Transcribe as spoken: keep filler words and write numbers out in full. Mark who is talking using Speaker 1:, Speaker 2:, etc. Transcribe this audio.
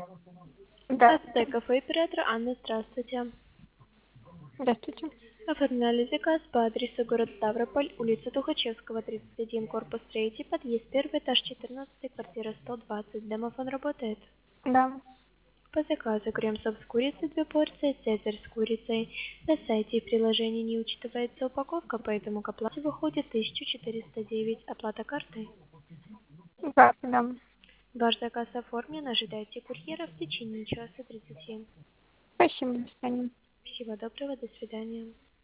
Speaker 1: Да.
Speaker 2: Ацтек кафе оператор Анна, здравствуйте.
Speaker 1: Здравствуйте.
Speaker 2: Оформляли заказ по адресу город Ставрополь, улица Тухачевского, тридцать один, корпус третий, подъезд первый, этаж четырнадцать, квартира сто двадцать. Домофон работает?
Speaker 1: Да.
Speaker 2: По заказу крем-суп с курицей две порции, цезарь с курицей. На сайте и приложении не учитывается упаковка, поэтому к оплате выходит тысяча четыреста девять. Оплата картой.
Speaker 1: Да, да.
Speaker 2: Ваш заказ оформлен, ожидайте курьера в течение часа тридцати.
Speaker 1: Спасибо, до свидания.
Speaker 2: Всего доброго, до свидания.